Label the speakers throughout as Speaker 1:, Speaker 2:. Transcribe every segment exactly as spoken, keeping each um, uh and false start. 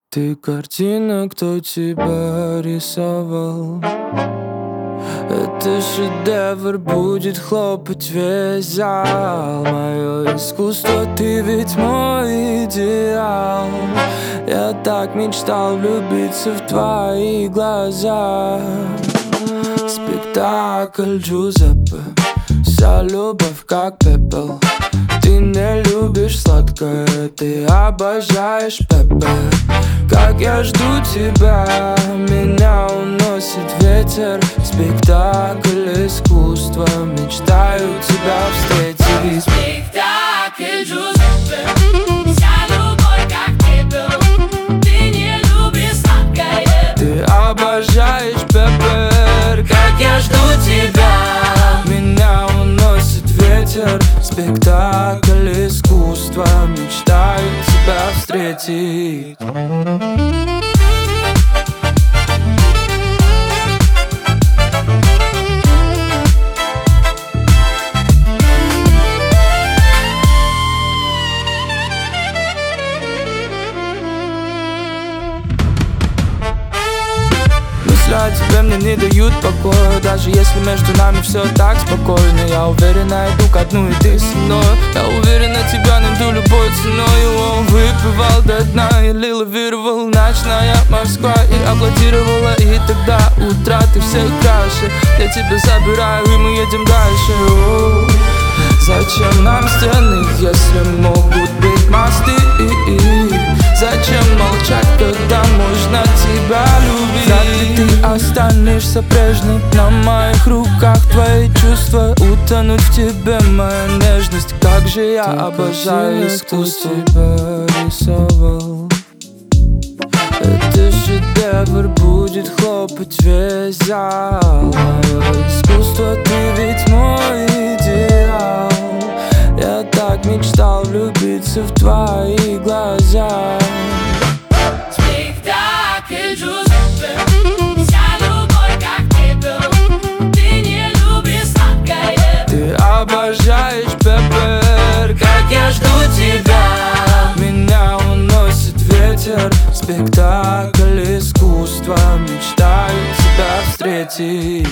Speaker 1: Ты картина, кто тебя рисовал? Это шедевр, будет хлопать весь зал. Мое искусство, ты ведь мой идеал. Я так мечтал влюбиться в твои глаза. Спектакль Джузеппе, вся любовь как пепел. Ты не любишь сладкое, ты обожаешь пепе. Как я жду тебя, меня уносит ветер. Спектакль искусства, мечтаю тебя встретить.
Speaker 2: Спектакль Джузеппе, вся любовь как пепел. Ты не любишь сладкое,
Speaker 1: ты обожаешь пепе.
Speaker 2: как я жду тебя,
Speaker 1: меня уносит ветер. Спектакль искусства, мечтаю тебя встретить. Мысли о тебе мне не дают покоя. Даже если между нами все так спокойно, я уверен, найду ко дну и ты со мной. Я уверена, тебя найду любой ценой. Он выпивал до дна или лавировал. Ночная Москва и аплодировала. И тогда утра ты всех краше. Я тебя забираю и мы едем дальше. О, зачем нам стены, если могут быть мосты? Зачем молчать, когда можно тебя любить? Вряд ли ты останешься прежней. На моих руках твои чувства. Утонуть в тебе моя нежность. Как же я ты обожаю искусство. Тебя рисовал. Это шедевр, будет хлопать весь зал. Мое искусство, ты ведь мой идеал. Я так мечтал влюбиться в твои глаза.
Speaker 2: спектакль Джузеппе, вся любовь как пепел. Ты не любишь сладкое,
Speaker 1: Ты обожаешь пепе.
Speaker 2: как я жду тебя,
Speaker 1: меня уносит ветер. Спектакль искусства, мечтаю тебя встретить.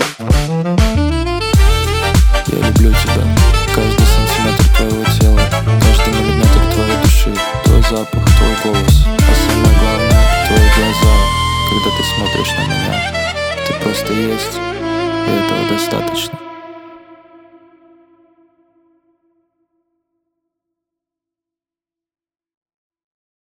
Speaker 1: Я люблю тебя, каждый сантиметр твоего тела, каждый миллиметр твоей души, твой запах, твой голос, а самое главное, твои глаза. Когда ты смотришь на меня, ты просто есть, и этого достаточно.